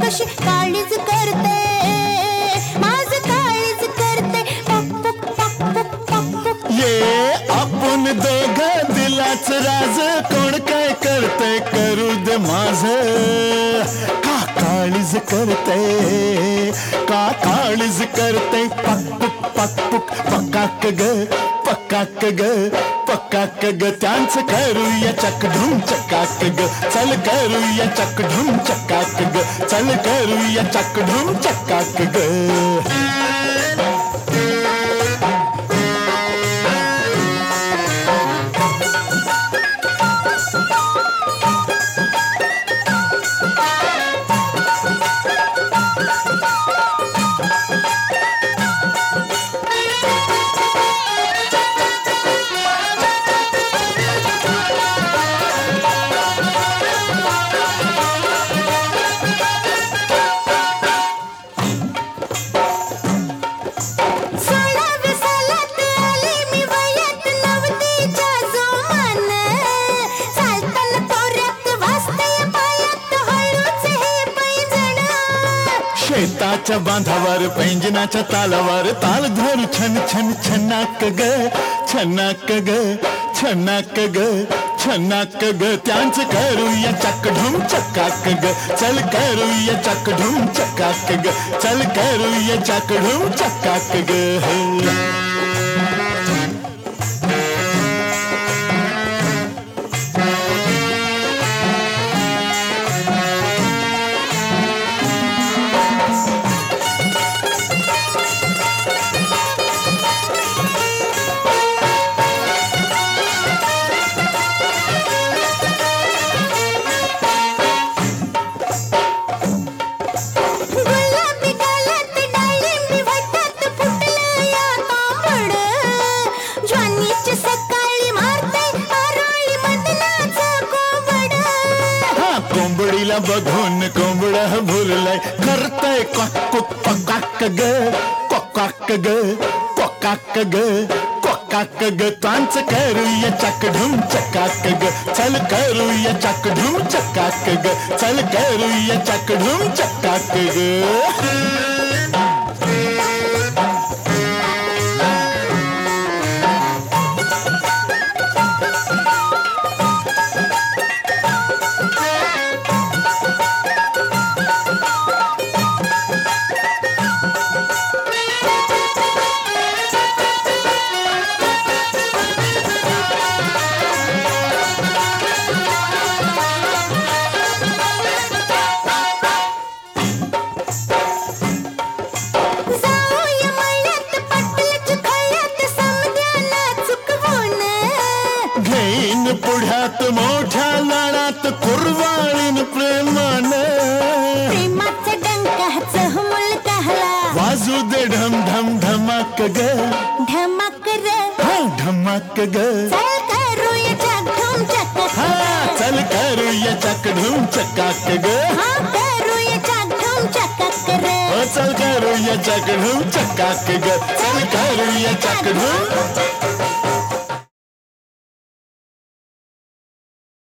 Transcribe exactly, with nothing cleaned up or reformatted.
कशी काळीज करते, माझं काळीज करते. पक पक पक पक पक पक. ये आपण दोघ दिलाच राज, कोण काय करते करू दे माझं. का काळीज करते, का काळीज करते. पक पुक पक पुक पकाक ग, पकाक ग, पकाक ग. त्यांचं करूया चकडूम चकाक ग, चल करूया चकडूम चकाक ग, चल करूया चकडूम चकाक ग. शेताच्या बांधावर पैंजनाच्या तालावर ताल धर छन छन छनाक ग, छनाक ग, छनाक ग, छनाक ग. त्यांचं करूया चकडूम चकाक ग, चल करूया चकडूम चकाक ग, चल करूया चकडूम चकाक ग. कोंबडीला बघून कोंबड भुरलंय, करतय क्वाक पकाक ग, कोकाक ग, कोकाक ग, कोकाक ग. त्यांचं करूया चकडूम चकाक ग, चल करूया चकडूम चकाक ग, चल करूया चकडूम चकाक ग. पुढ्यात मोठ्या लाडात कुरवाळीन प्रेमान, प्रेमाचा डंकाचा मुल कहला, वाजू दे ढम ढम धमाक ग, धमाक रे, हा धमाक ग. चल करूया चकडूम चकाक, हा चल करूया चकडूम चकाक ग, हा करूया चकडूम चकाक रे. चल करूया चकडूम चकाक ग, चल करूया चकडूम